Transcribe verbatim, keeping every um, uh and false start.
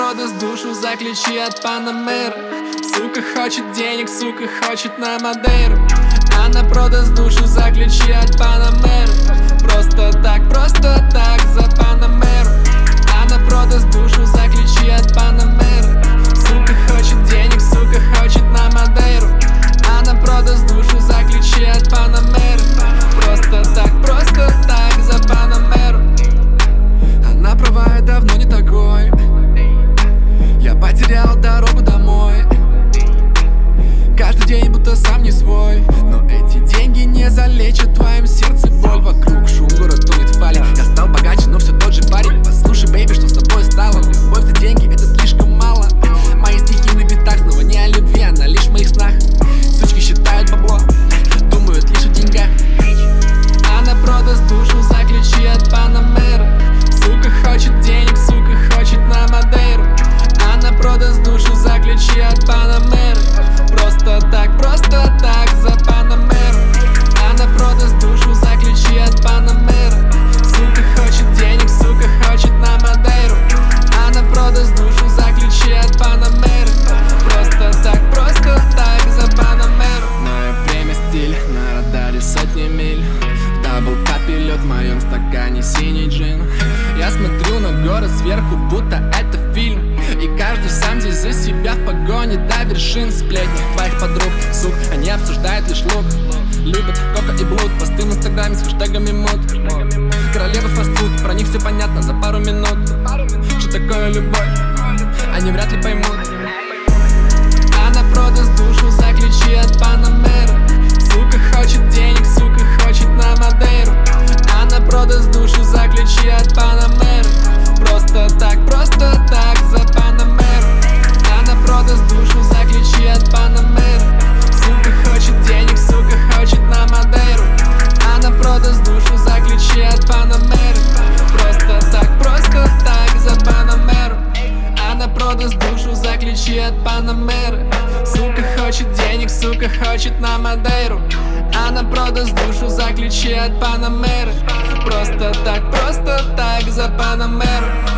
продаст душу за ключи от Панамеры. Сука хочет денег, сука хочет на Мадейру. Она продаст душу за ключи от Панамеры. Просто так, просто так за Панамеру. Она продаст душу за ключи от Панамеры. Сука хочет денег, сука хочет на Мадейру. Она продаст душу за ключи от Панамеры. Просто так, просто так за Панамеру. Она права, я давно не такой. Я потерял дорогу домой. Каждый день будто сам не свой. Но эти деньги не залечат твоем сердце боль. Вокруг шум, город тонет в пале. Я стал богаче, но все тот же парень. Послушай, бейби, что с тобой стало? Любовь за деньги, это слишком мало. Мои стихи на битах снова не о любви, она лишь в моих снах. Сучки считают бабло, думают лишь о деньгах. Она продаст душу за ключи от Панамеры. Сука хочет денег, сука хочет на Мадейру. Она продаст душу за ключи от Панамеры. Просто так, просто так за Панамеру. Она продаст душу за ключи от Панамеры. Сука хочет денег, сука хочет на Мадейру. Она продаст душу за ключи от Панамеры. Просто так, просто так за Панамеру. Мое время стиль, на радаре сотни миль. В даблкапе лед, в моем стакане синий джин. Я смотрю на город сверху, будто это фильм. И каждый сам здесь за себя в погоне до вершин. Сплетни твоих подруг, сук, они обсуждают лишь лук. Любят кока и блуд, посты в инстаграме с хэштегами мод. Королева фастфуд, про них все понятно за пару минут. Что такое любовь, они вряд ли поймут. Она продаст душу за ключи от Панамеры. Сука хочет денег, сука хочет на Мадейру. Она продаст душу за ключи от Панамеры. Просто так, просто так за Панамеру. Она продаст душу за ключи от Панамеры. Сука хочет денег, сука хочет на Мадейру. Она продаст душу за ключи от Панамеры. Просто так, просто так за Панамеру. Она продаст душу за ключи от Панамеры. Сука хочет денег, сука хочет на Мадейру. Она продаст душу за ключи от Панамеры. Просто так, просто так за Панамеру.